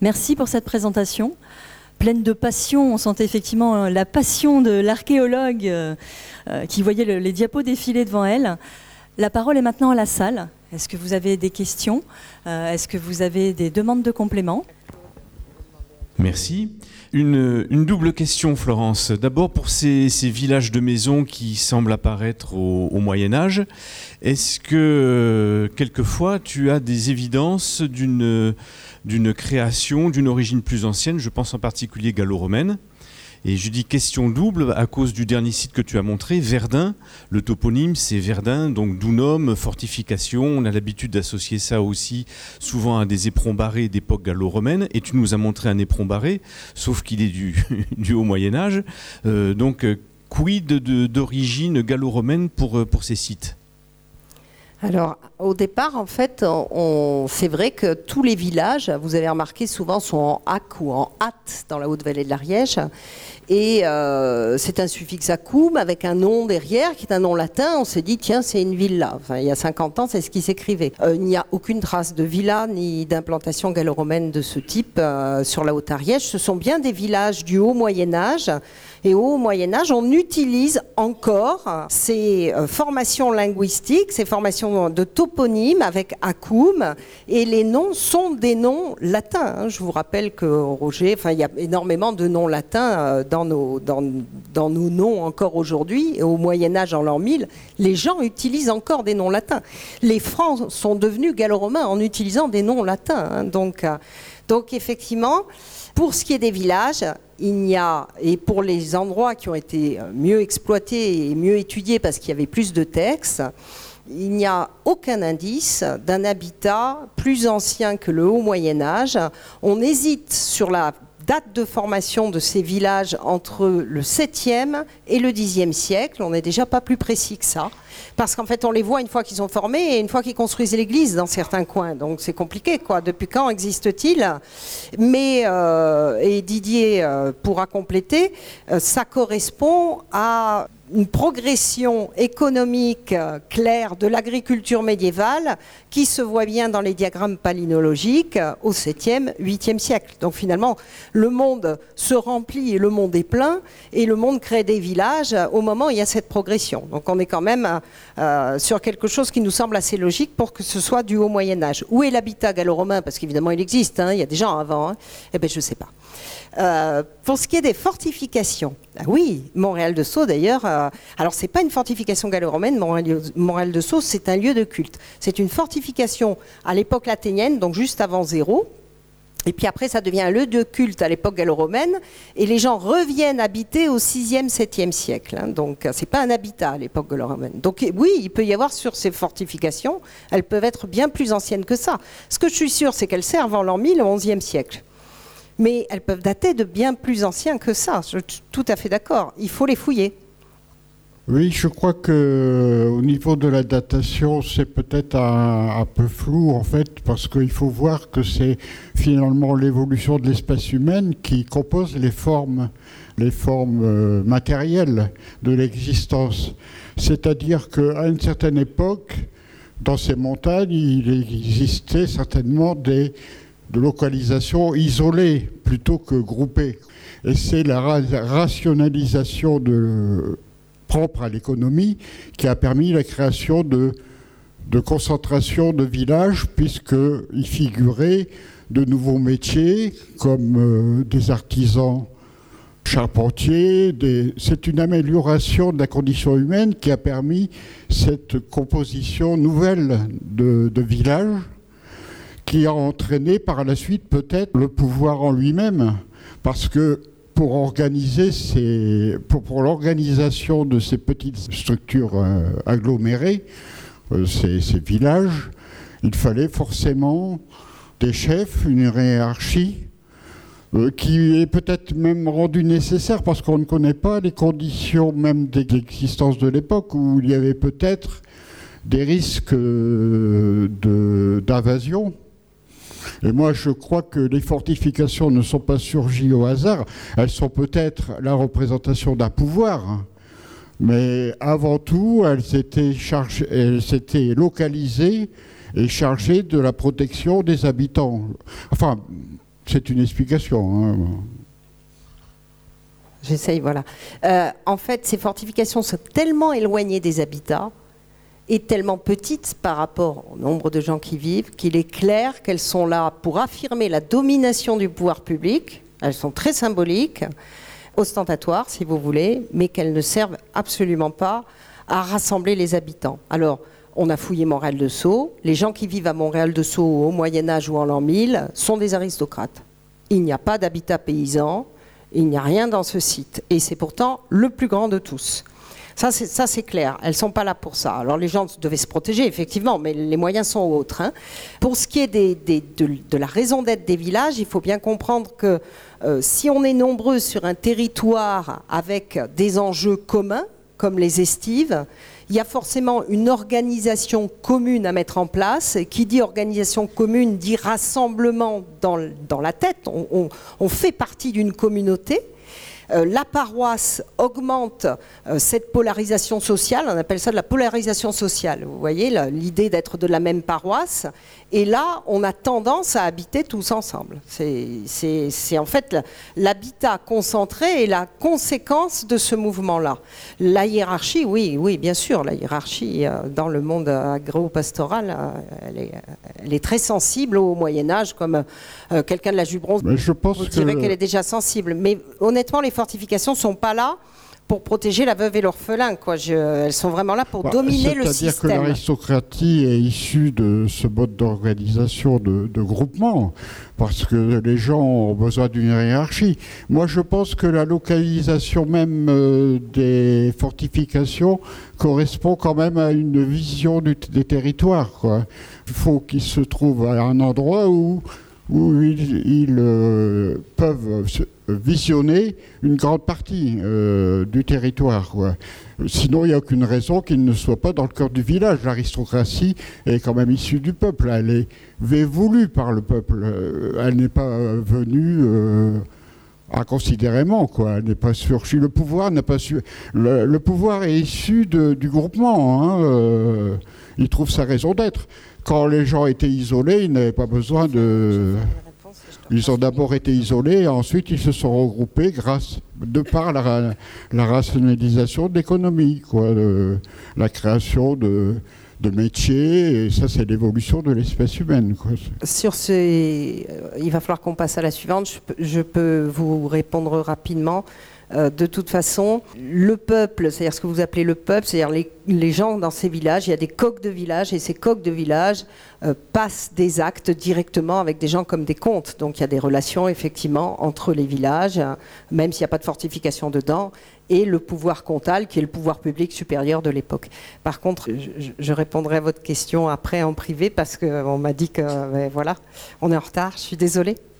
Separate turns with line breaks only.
Merci pour cette présentation. Pleine de passion, on sentait effectivement la passion de l'archéologue qui voyait les diapos défiler devant elle. La parole est maintenant à la salle. Est-ce que vous avez des questions ? Est-ce que vous avez des demandes de compléments ?
Merci. Une double question, Florence. D'abord, pour ces villages de maisons qui semblent apparaître au Moyen-Âge, est-ce que, quelquefois, tu as des évidences d'une création, d'une origine plus ancienne ? Je pense en particulier gallo-romaine. Et je dis question double à cause du dernier site que tu as montré, Verdun. Le toponyme, c'est Verdun, donc Dunum, fortification. On a l'habitude d'associer ça aussi souvent à des éperons barrés d'époque gallo-romaine. Et tu nous as montré un éperon barré, sauf qu'il est du haut Moyen-Âge. Donc, quid d'origine gallo-romaine pour ces sites ?
Alors, au départ, en fait, c'est vrai que tous les villages, vous avez remarqué, souvent sont en ac ou en at dans la haute vallée de l'Ariège. Et c'est un suffixe acum avec un nom derrière qui est un nom latin. On s'est dit, tiens, c'est une villa. Enfin, il y a 50 ans, c'est ce qui s'écrivait. Il n'y a aucune trace de villa ni d'implantation gallo-romaine de ce type sur la Haute-Ariège. Ce sont bien des villages du haut Moyen-Âge. Et au Moyen-Âge, on utilise encore ces formations linguistiques, ces formations de toponymes avec acum, et les noms sont des noms latins. Je vous rappelle que Roger, il y a énormément de noms latins dans nos noms encore aujourd'hui, et au Moyen-Âge en l'an 1000, les gens utilisent encore des noms latins. Les Francs sont devenus gallo-romains en utilisant des noms latins. Donc effectivement, pour ce qui est des villages, il n'y a, et pour les endroits qui ont été mieux exploités et mieux étudiés parce qu'il y avait plus de textes, il n'y a aucun indice d'un habitat plus ancien que le haut Moyen-Âge. On hésite sur la date de formation de ces villages entre le 7e et le 10e siècle. On n'est déjà pas plus précis que ça. Parce qu'en fait, on les voit une fois qu'ils sont formés et une fois qu'ils construisent l'église dans certains coins. Donc c'est compliqué, quoi. Depuis quand existe-t-il ? Mais, et Didier pourra compléter, ça correspond à une progression économique claire de l'agriculture médiévale qui se voit bien dans les diagrammes palynologiques au 7e, 8e siècle. Donc finalement, le monde se remplit et le monde est plein et le monde crée des villages au moment où il y a cette progression. Donc on est quand même sur quelque chose qui nous semble assez logique pour que ce soit du haut Moyen-Âge. Où est l'habitat gallo-romain ? Parce qu'évidemment il existe, il y a des gens avant. Eh bien je ne sais pas. Pour ce qui est des fortifications, oui, Montréal-de-Sceaux d'ailleurs, alors c'est pas une fortification gallo-romaine, Montréal-de-Sceaux c'est un lieu de culte. C'est une fortification à l'époque latinienne, donc juste avant 0. Et puis après, ça devient un lieu de culte à l'époque gallo-romaine, et les gens reviennent habiter au 6e, 7e siècle. Donc, c'est pas un habitat à l'époque gallo-romaine. Donc, oui, il peut y avoir sur ces fortifications, elles peuvent être bien plus anciennes que ça. Ce que je suis sûre, c'est qu'elles servent en l'an 1000 au 11e siècle. Mais elles peuvent dater de bien plus anciens que ça. Je suis tout à fait d'accord. Il faut les fouiller.
Oui, je crois qu'au niveau de la datation, c'est peut-être un peu flou en fait, parce qu'il faut voir que c'est finalement l'évolution de l'espèce humaine qui compose les formes matérielles de l'existence. C'est-à-dire qu'à une certaine époque, dans ces montagnes, il existait certainement de localisations isolées plutôt que groupées. Et c'est la rationalisation propre à l'économie qui a permis la création de concentration de villages, puisqu'il figurait de nouveaux métiers comme des artisans charpentiers. C'est une amélioration de la condition humaine qui a permis cette composition nouvelle de villages qui a entraîné par la suite peut-être le pouvoir en lui-même, parce que pour l'organisation de ces petites structures agglomérées, ces villages, il fallait forcément des chefs, une hiérarchie qui est peut-être même rendue nécessaire parce qu'on ne connaît pas les conditions même d'existence de l'époque où il y avait peut-être des risques d'invasion. Et moi, je crois que les fortifications ne sont pas surgies au hasard. Elles sont peut-être la représentation d'un pouvoir. Mais avant tout, elles s'étaient localisées et chargées de la protection des habitants. Enfin, C'est une explication. Hein.
J'essaye, voilà. En fait, ces fortifications sont tellement éloignées des habitats et tellement petites par rapport au nombre de gens qui vivent qu'il est clair qu'elles sont là pour affirmer la domination du pouvoir public. Elles sont très symboliques, ostentatoires si vous voulez, mais qu'elles ne servent absolument pas à rassembler les habitants. Alors, on a fouillé Montréal-de-Sceaux. Les gens qui vivent à Montréal-de-Sceaux au Moyen-Âge ou en l'an 1000 sont des aristocrates. Il n'y a pas d'habitat paysan, il n'y a rien dans ce site. Et c'est pourtant le plus grand de tous. Ça, c'est clair. Elles ne sont pas là pour ça. Alors, les gens devaient se protéger, effectivement, mais les moyens sont autres. Hein. Pour ce qui est de la raison d'être des villages, il faut bien comprendre que si on est nombreux sur un territoire avec des enjeux communs, comme les estives, il y a forcément une organisation commune à mettre en place. Qui dit organisation commune dit rassemblement dans la tête. On fait partie d'une communauté. La paroisse augmente cette polarisation sociale, on appelle ça de la polarisation sociale, vous voyez, l'idée d'être de la même paroisse, et là on a tendance à habiter tous ensemble. C'est en fait l'habitat concentré et la conséquence de ce mouvement-là. La hiérarchie, oui, bien sûr, la hiérarchie dans le monde agro-pastoral, elle est très sensible au Moyen-Âge, comme quelqu'un de la Jubronze vous dirait qu'elle est déjà sensible, mais honnêtement les fortifications ne sont pas là pour protéger la veuve et l'orphelin. Elles sont vraiment là pour dominer le système.
C'est-à-dire que l'aristocratie est issue de ce mode d'organisation de groupement, parce que les gens ont besoin d'une hiérarchie. Moi, je pense que la localisation même des fortifications correspond quand même à une vision des territoires, quoi. Il faut qu'ils se trouvent à un endroit où ils peuvent visionner une grande partie du territoire, quoi. Sinon, il n'y a aucune raison qu'ils ne soient pas dans le cœur du village. L'aristocratie est quand même issue du peuple. Elle est voulue par le peuple. Elle n'est pas venue inconsidérément, quoi. Elle n'est pas surchie. Le pouvoir n'a pas su. Le pouvoir est issu du groupement. Hein. Il trouve sa raison d'être. Quand les gens étaient isolés, ils n'avaient pas besoin de... Ils ont d'abord été isolés et ensuite ils se sont regroupés de par la rationalisation de l'économie, quoi, la création de métiers, et ça c'est l'évolution de l'espèce humaine, quoi.
Il va falloir qu'on passe à la suivante. Je peux vous répondre rapidement. De toute façon, le peuple, c'est-à-dire ce que vous appelez le peuple, c'est-à-dire les gens dans ces villages, il y a des coqs de village, et ces coqs de village passent des actes directement avec des gens comme des comtes. Donc il y a des relations effectivement entre les villages, même s'il n'y a pas de fortification dedans, et le pouvoir comtal, qui est le pouvoir public supérieur de l'époque. Par contre, je répondrai à votre question après en privé, parce qu'on m'a dit que, voilà, on est en retard, je suis désolée.